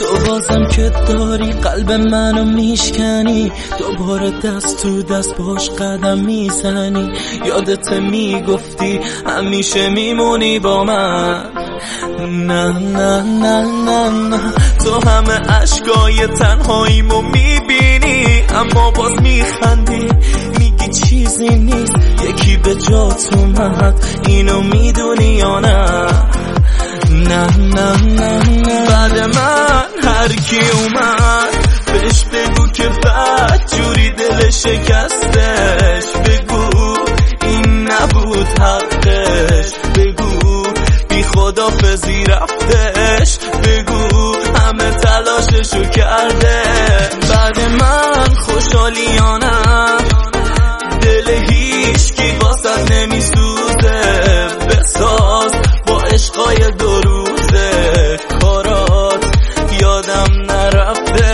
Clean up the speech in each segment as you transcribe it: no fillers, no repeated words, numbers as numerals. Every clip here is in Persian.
تو بازم که داری قلب منو میشکنی، دوباره دست تو دست باش قدم میزنی. یادت میگفتی همیشه میمونی با من. نه نه نه نه نه، تو همه عشقای تنهاییمو میبینی اما باز میخندی، میگی چیزی نیست، یکی به جات اومد، اینو میدونی یا نه؟ نه نه نه نه، بعد من هر کی اومد بهش بگو که بد جوری دل شکستش، بگو این نبود حقش، بگو بی خدافظی رفتش، بگو همه تلاششو کرده. بعد من خوشحالیانم، دل هیچکی واسه نمیسوزه، بساز با عشقای دو روزه، کارات یادم نرفته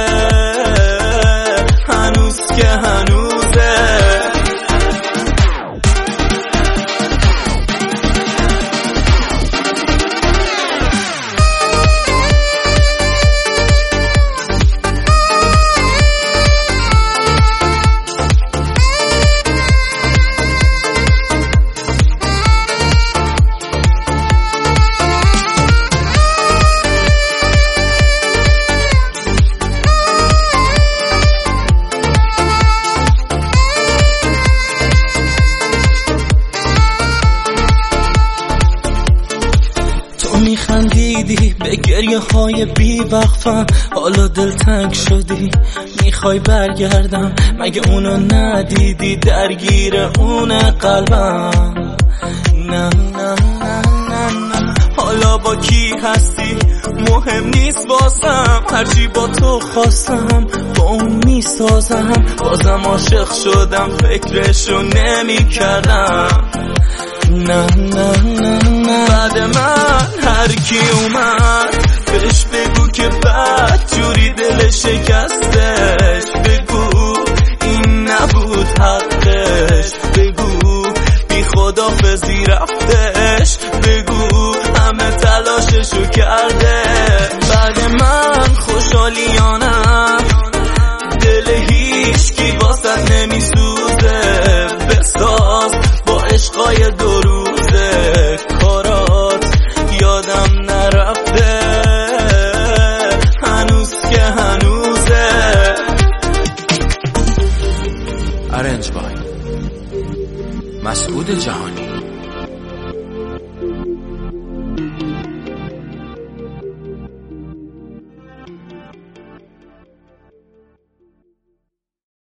هنوز که هنوزه. میخندیدی به گریه های بی وقفم، حالا دلتنگ شدی میخوای برگردم، مگه اونو ندیدی درگیر اون قلبم؟ نه نه نه نه نه، حالا با کی هستی مهم نیست واسم، هرچی با تو خواستم با اون میسازم، بازم عاشق شدم فکرشو نمی کردم. نه نه نه نه، بعد من هر کی اومد بهش بگو که بد جوری دل شکستش، بگو این نبود حقش، بگو بی خدافظی رفتش، بگو همه تلاششو کرده. بعد من خوشحالیانم، دل هیچکی واسه نمیسوزه، بساز با عشقای دو روزه، کارات یادم نرفته هنوز که هنوزه. ارنج بای مسعود جهانی.